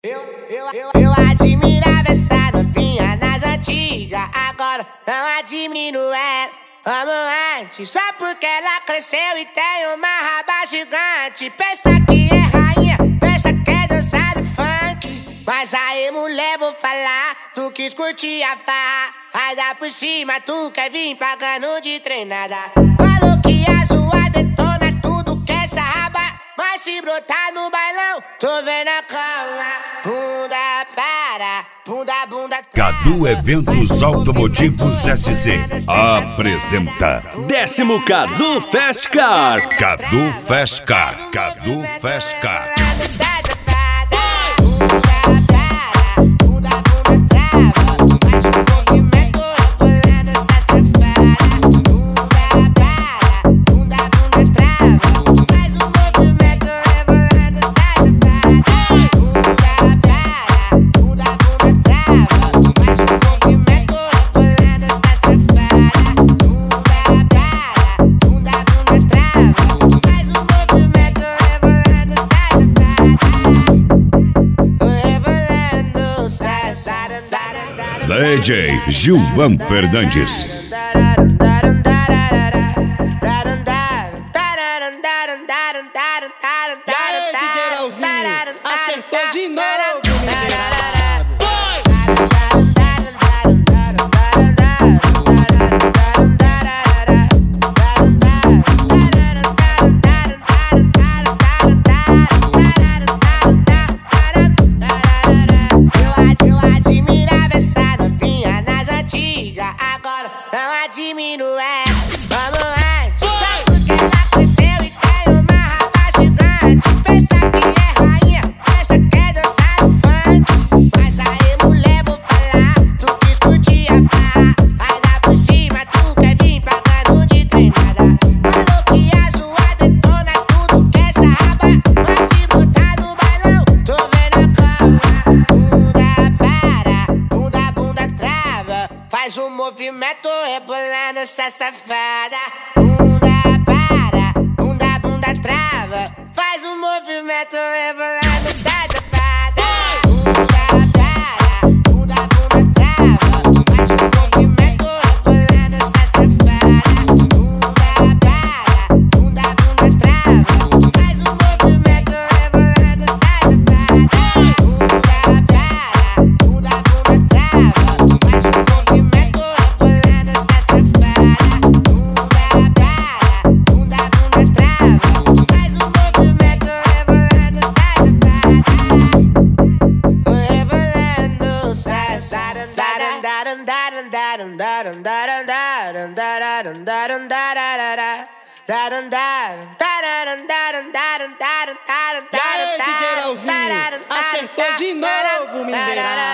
Eu admirava essa novinha nas antigas, agora não admiro ela. Amo antes, só porque ela cresceu e tem uma raba gigante. Pensa que é rainha, pensa que é dançar o funk. Mas aí, mulher, vou falar, tu quis curtir a farra. Vai dar por cima, tu quer vir pagando de treinada. Falou que a sua detona tudo que essa raba. Mas se brotar no bailão, tô vendo a cama. Bunda para, bunda Cadu Eventos Automotivos SC apresenta 10º Cadu Fast Car. Cadu Fast Car. Cadu Fast Car. DJ Gilvan Fernandes. E aí, DJ Leozinho, acertou de novo, miserável. Eu admirava essa novinha nas antigas, agora não admiro ela. Vamos antes, só porque ela cresceu e tem uma raba gigante. Pensa que é rainha, pensa que é dançar o funk. Mas aí, mulher, vou falar, tu quis curtir a farra. Vai dar por cima, tu quer vir pagando de treinada. Falou que a sua detona tudo que essa raba. Mas se botar no bailão, tô vendo a cama. Bunda trava, faz um movimento rebolando essa safada. Bunda para, bunda trava, faz um movimento rebolando essa safada. Bunda trava, faz um movimento rebolando essa safada. Bunda para, bunda trava, faz um movimento rebolando essa safada. Bunda para, bunda trava, faz um movimento rebolando essa safada. Bunda para, bunda trava, faz um movimento rebolando essa E aí, DJ Leozinho, acertou de novo, miserável.